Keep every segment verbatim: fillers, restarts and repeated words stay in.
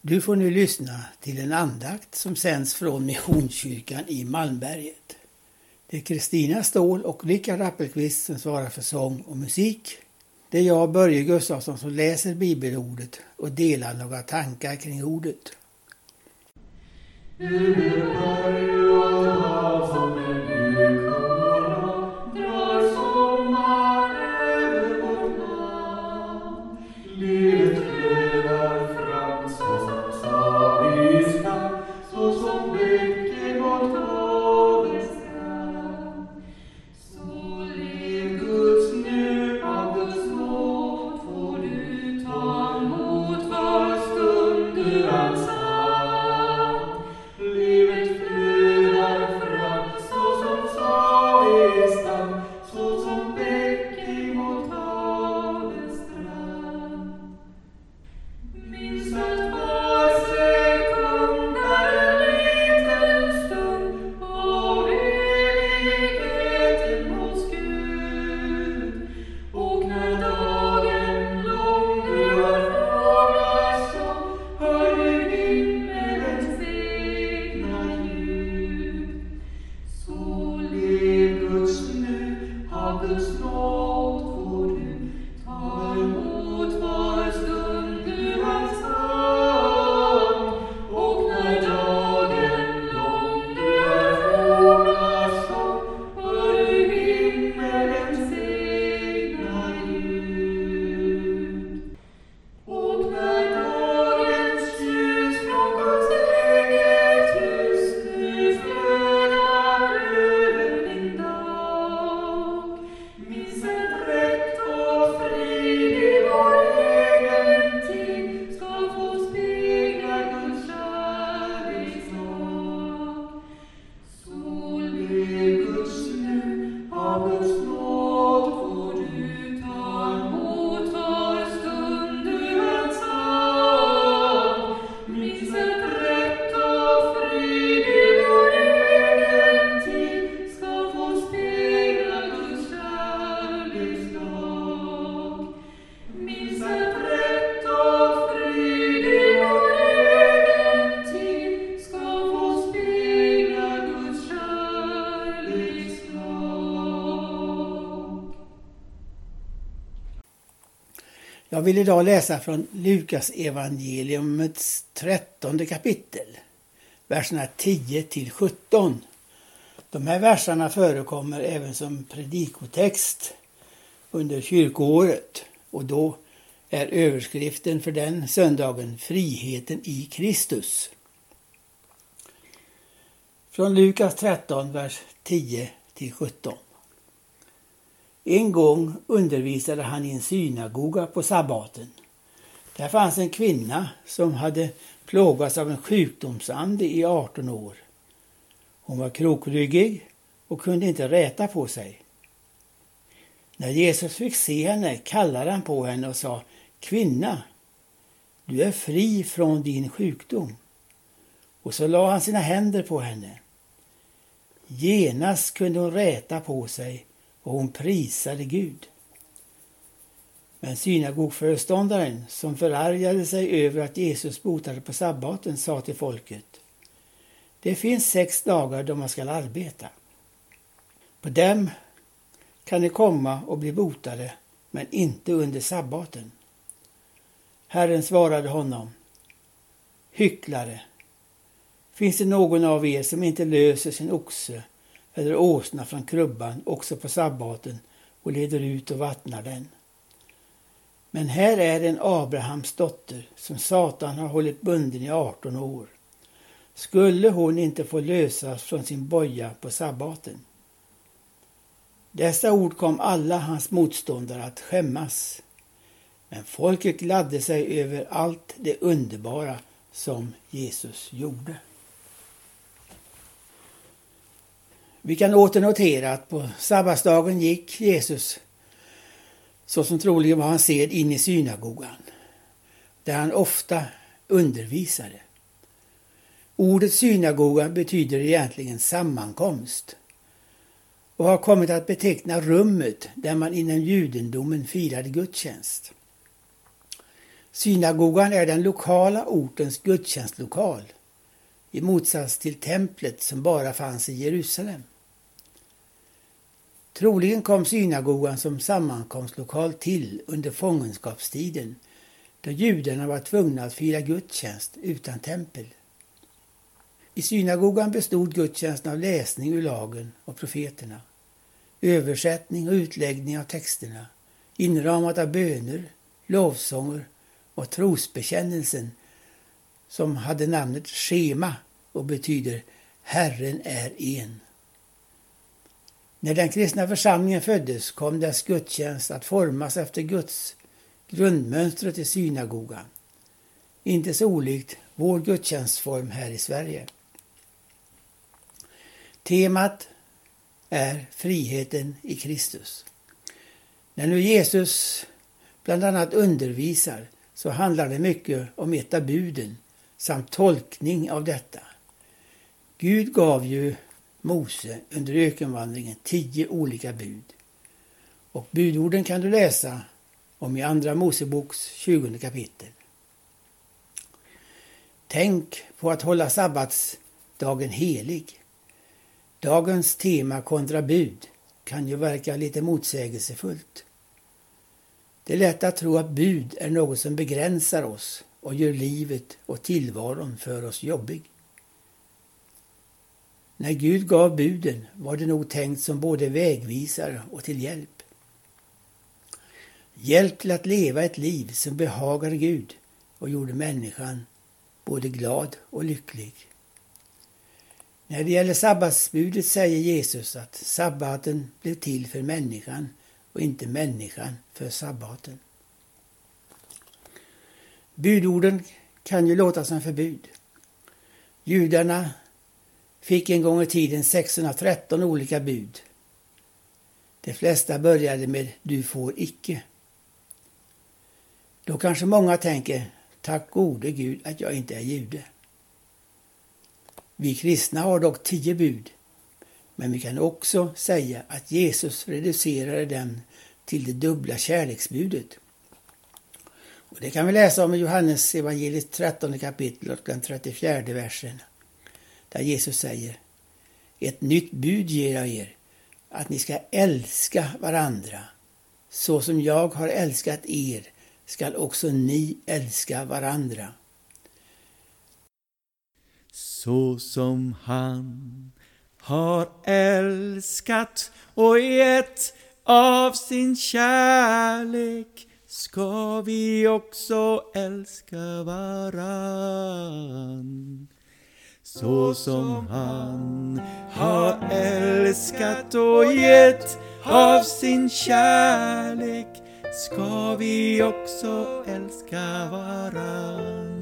Du får nu lyssna till en andakt som sänds från Missionskyrkan i Malmberget. Det är Kristina Ståhl och Rickard Appelqvist som svarar för sång och musik. Det är jag, Börje Gustafsson, som läser bibelordet och delar några tankar kring ordet. Jag vill idag läsa från Lukas evangeliumets trettonde kapitel, verserna tio till sjutton. De här verserna förekommer även som predikotext under kyrkoåret, och då är överskriften för den söndagen Friheten i Kristus. Från Lukas tretton, vers tio till sjutton. En gång undervisade han i en synagoga på sabbaten. Där fanns en kvinna som hade plågats av en sjukdomsande i arton år. Hon var krokryggig och kunde inte räta på sig. När Jesus fick se henne kallade han på henne och sa: Kvinna, du är fri från din sjukdom. Och så la han sina händer på henne. Genast kunde hon räta på sig och hon prisade Gud. Men synagogföreståndaren, som förargade sig över att Jesus botade på sabbaten, sa till folket: Det finns sex dagar då man ska arbeta. På dem kan ni komma och bli botade, men inte under sabbaten. Herren svarade honom: Hycklare, finns det någon av er som inte löser sin oxe eller åsna från krubban också på sabbaten och leder ut och vattnar den? Men här är en Abrahams dotter som Satan har hållit bunden i arton år. Skulle hon inte få lösas från sin boja på sabbaten? Dessa ord kom alla hans motståndare att skämmas. Men folket gladde sig över allt det underbara som Jesus gjorde. Vi kan åter notera att på sabbatsdagen gick Jesus, så som troligen var han sed, in i synagogan, där han ofta undervisade. Ordet synagoga betyder egentligen sammankomst och har kommit att beteckna rummet där man inom judendomen firade gudstjänst. Synagogan är den lokala ortens gudstjänstlokal, i motsats till templet som bara fanns i Jerusalem. Troligen kom synagogan som sammankomstlokal till under fångenskapstiden, då judarna var tvungna att fira gudstjänst utan tempel. I synagogan bestod gudstjänsten av läsning ur lagen och profeterna, översättning och utläggning av texterna, inramat av böner, lovsånger och trosbekännelsen som hade namnet Shema och betyder Herren är en. När den kristna församlingen föddes kom dess gudstjänst att formas efter Guds grundmönstret i synagogan. Inte så olikt vår gudstjänstform här i Sverige. Temat är friheten i Kristus. När nu Jesus bland annat undervisar så handlar det mycket om ett av buden samt tolkning av detta. Gud gav ju Mose under ökenvandringen tio olika bud. Och budorden kan du läsa om i andra Moseboks tjugonde kapitel. Tänk på att hålla sabbatsdagen helig. Dagens tema kontra bud kan ju verka lite motsägelsefullt. Det är lätt att tro att bud är något som begränsar oss och gör livet och tillvaron för oss jobbig. När Gud gav buden var det nog tänkt som både vägvisare och till hjälp. Hjälp till att leva ett liv som behagar Gud och gjorde människan både glad och lycklig. När det gäller sabbatsbudet säger Jesus att sabbaten blev till för människan och inte människan för sabbaten. Budorden kan ju låta som förbud. Judarna fick en gång i tiden sexhundratretton olika bud. De flesta började med du får icke. Då kanske många tänker, tack gode Gud att jag inte är jude. Vi kristna har dock tio bud, men vi kan också säga att Jesus reducerade dem till det dubbla kärleksbudet. Och det kan vi läsa om i Johannes evangeliet trettonde kapitel och den trettiofjärde versen. Där Jesus säger, ett nytt bud ger jag er, att ni ska älska varandra. Så som jag har älskat er skall också ni älska varandra. Så som han har älskat och gett av sin kärlek ska vi också älska varann. Så som han har älskat och gett av sin kärlek ska vi också älska varann.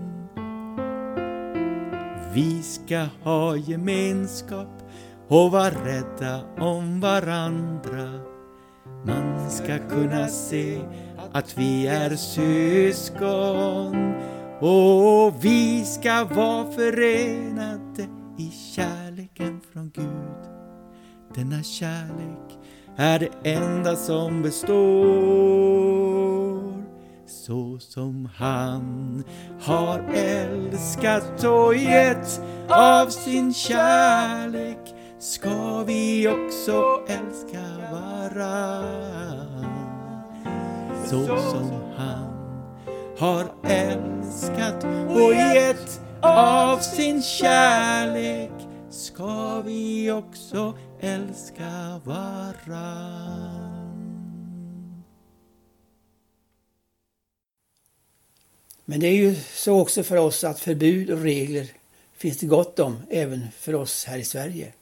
Vi ska ha gemenskap och vara rädda om varandra. Man ska kunna se att vi är syskon. Och vi ska vara förenade i kärleken från Gud. Denna kärlek är det enda som består. Så som han har älskat och gett av sin kärlek ska vi också älska varann. Så som han har älskat och gett av sin kärlek ska vi också älska varann. Men det är ju så också för oss att förbud och regler finns det gott om även för oss här i Sverige.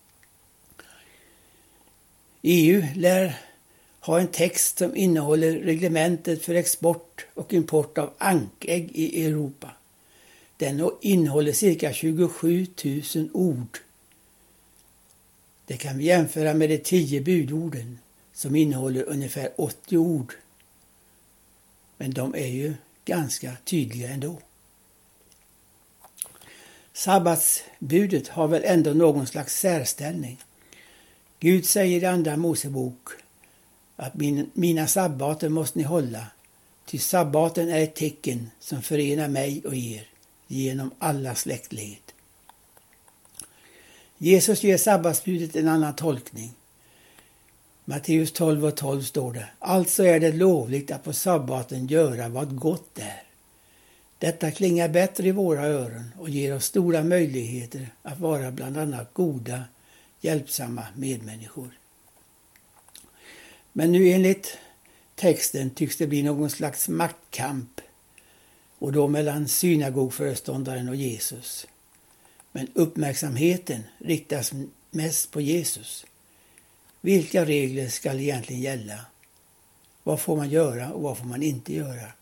E U lär ha en text som innehåller reglementet för export och import av ankägg i Europa. Den innehåller cirka tjugosju tusen ord. Det kan vi jämföra med de tio budorden som innehåller ungefär åttio ord. Men de är ju ganska tydliga ändå. Sabbatsbudet har väl ändå någon slags särställning. Gud säger i andra Mosebok att min, mina sabbater måste ni hålla, Ty sabbaten är ett tecken som förenar mig och er genom alla släktled. Jesus ger sabbatsbudet en annan tolkning. Matteus tolv och tolv står det: alltså är det lovligt att på sabbaten göra vad gott är. Detta klingar bättre i våra öron och ger oss stora möjligheter att vara bland annat goda, hjälpsamma medmänniskor. Men nu enligt texten tycks det bli någon slags maktkamp, och då mellan synagogföreståndaren och Jesus. Men uppmärksamheten riktas mest på Jesus. Vilka regler ska egentligen gälla? Vad får man göra och vad får man inte göra?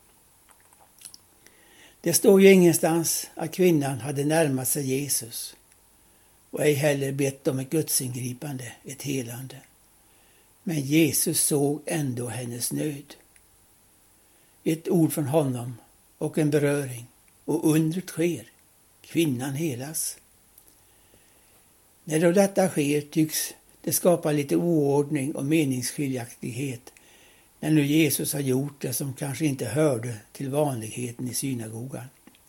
Det står ju ingenstans att kvinnan hade närmat sig Jesus och ej heller bett om ett gudsingripande, ett helande. Men Jesus såg ändå hennes nöd. Ett ord från honom och en beröring, och undret sker. Kvinnan helas. När då detta sker tycks det skapa lite oordning och meningsskiljaktighet när nu Jesus har gjort det som kanske inte hörde till vanligheten i synagogan.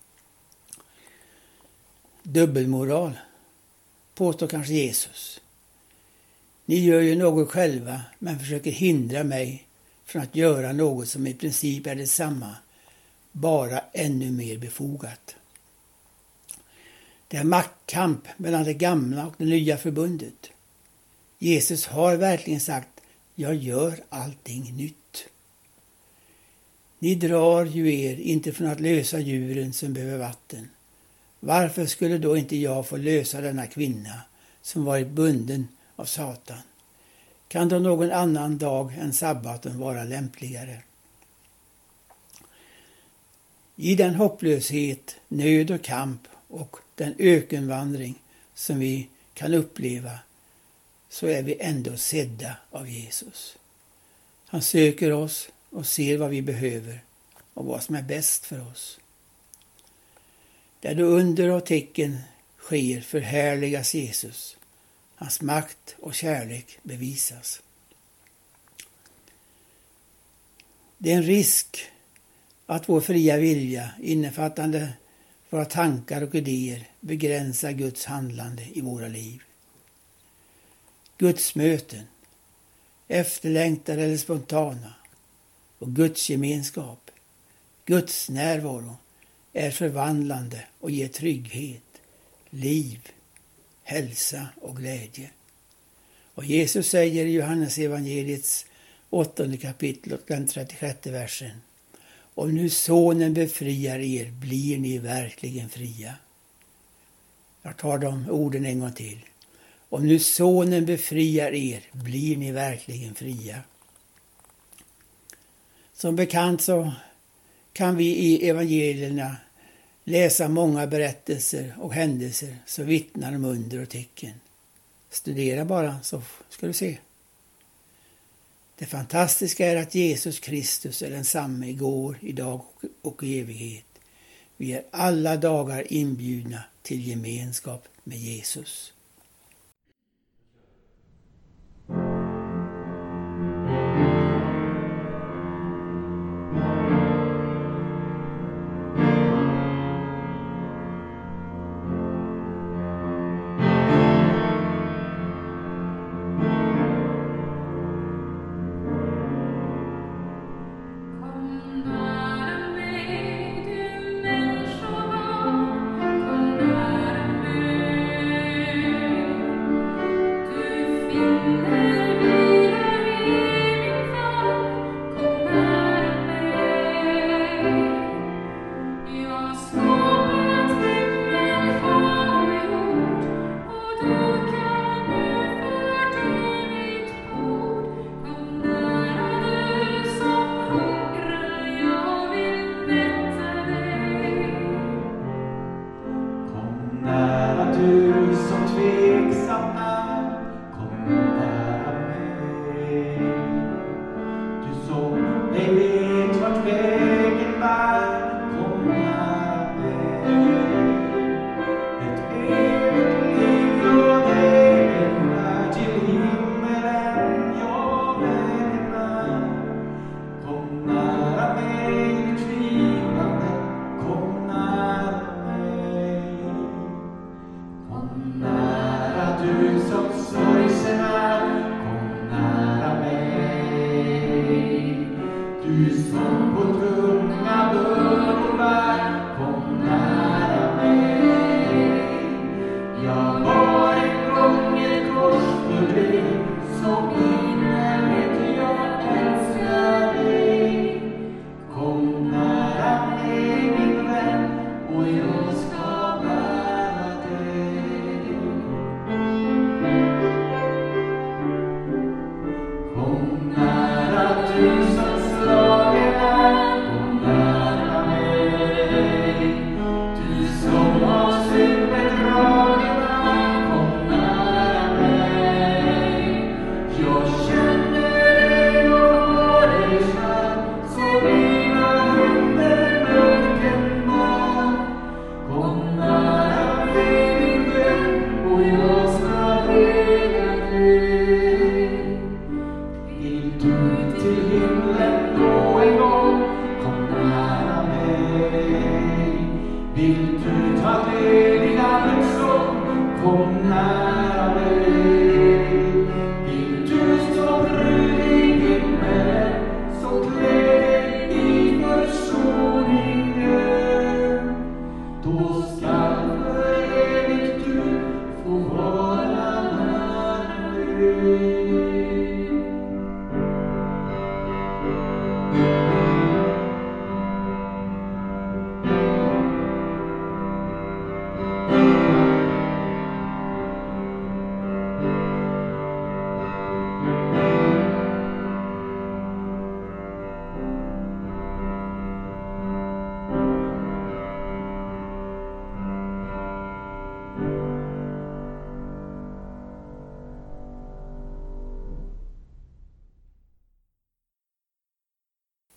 Dubbelmoral, påstår kanske Jesus. Ni gör ju något själva men försöker hindra mig från att göra något som i princip är detsamma, bara ännu mer befogat. Det är maktkamp mellan det gamla och det nya förbundet. Jesus har verkligen sagt: jag gör allting nytt. Ni drar ju er inte från att lösa djuren som behöver vatten. Varför skulle då inte jag få lösa denna kvinna som varit bunden av Satan? Kan då någon annan dag än sabbaten vara lämpligare? I den hopplöshet, nöd och kamp och den ökenvandring som vi kan uppleva så är vi ändå sedda av Jesus. Han söker oss och ser vad vi behöver och vad som är bäst för oss. Där då under och tecken sker förhärligas Jesus. Hans makt och kärlek bevisas. Det är en risk att vår fria vilja, innefattande våra tankar och idéer, begränsar Guds handlande i våra liv. Guds möten, efterlängtade eller spontana, och Guds gemenskap, Guds närvaro är förvandlande och ger trygghet, liv, hälsa och glädje. Och Jesus säger i Johannes evangeliets åttonde kapitel och den trettiosjätte versen: om nu sonen befriar er blir ni verkligen fria. Jag tar de orden en gång till. Om nu sonen befriar er blir ni verkligen fria. Som bekant så kan vi i evangelierna läsa många berättelser och händelser som vittnar om under och tecken. Studera bara så ska du se. Det fantastiska är att Jesus Kristus är densamme igår, idag och i evighet. Vi är alla dagar inbjudna till gemenskap med Jesus. Kom nära mig, du människobarn, kom nära mig.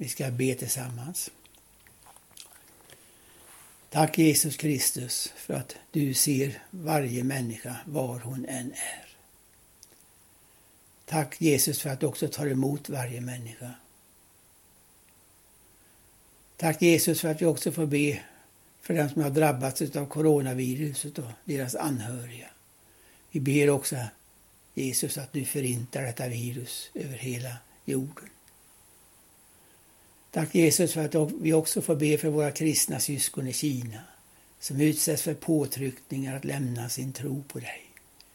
Vi ska be tillsammans. Tack Jesus Kristus för att du ser varje människa var hon än är. Tack Jesus för att du också tar emot varje människa. Tack Jesus för att vi också får be för dem som har drabbats av coronaviruset och deras anhöriga. Vi ber också Jesus att du förintar detta virus över hela jorden. Tack Jesus för att vi också får be för våra kristna syskon i Kina som utsätts för påtryckningar att lämna sin tro på dig.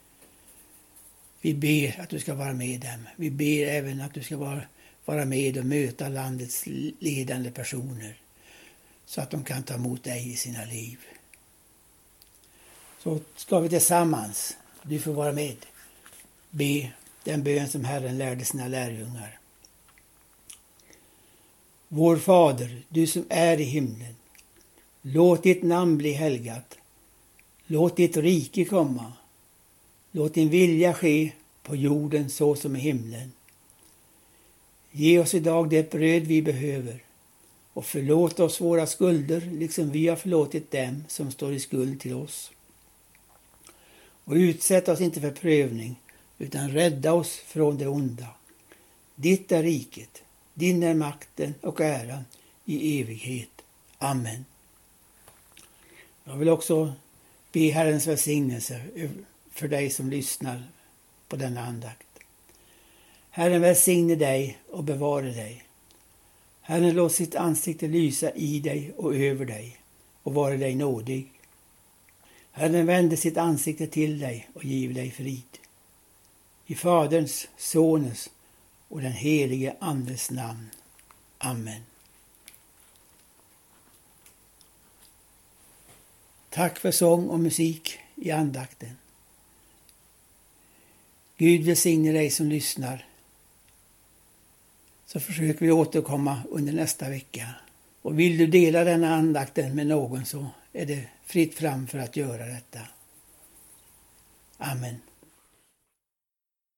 Vi ber att du ska vara med dem. Vi ber även att du ska vara, vara med och möta landets ledande personer så att de kan ta emot dig i sina liv. Så ska vi tillsammans, du får vara med, be den bön som Herren lärde sina lärjungar. Vår Fader, du som är i himlen, låt ditt namn bli helgat. Låt ditt rike komma. Låt din vilja ske på jorden så som i himlen. Ge oss idag det bröd vi behöver och förlåt oss våra skulder liksom vi har förlåtit dem som står i skuld till oss. Och utsätt oss inte för prövning utan rädda oss från det onda. Ditt är riket, din är makten och äran i evighet. Amen. Jag vill också be Herrens välsignelse för dig som lyssnar på denna andakt. Herren välsigne dig och bevare dig. Herren låt sitt ansikte lysa i dig och över dig och vara dig nådig. Herren vände sitt ansikte till dig och giv dig frid. I Faderns, Sonens och den helige Andes namn. Amen. Tack för sång och musik i andakten. Gud välsigne dig som lyssnar. Så försöker vi återkomma under nästa vecka. Och vill du dela denna andakten med någon så är det fritt fram för att göra detta. Amen.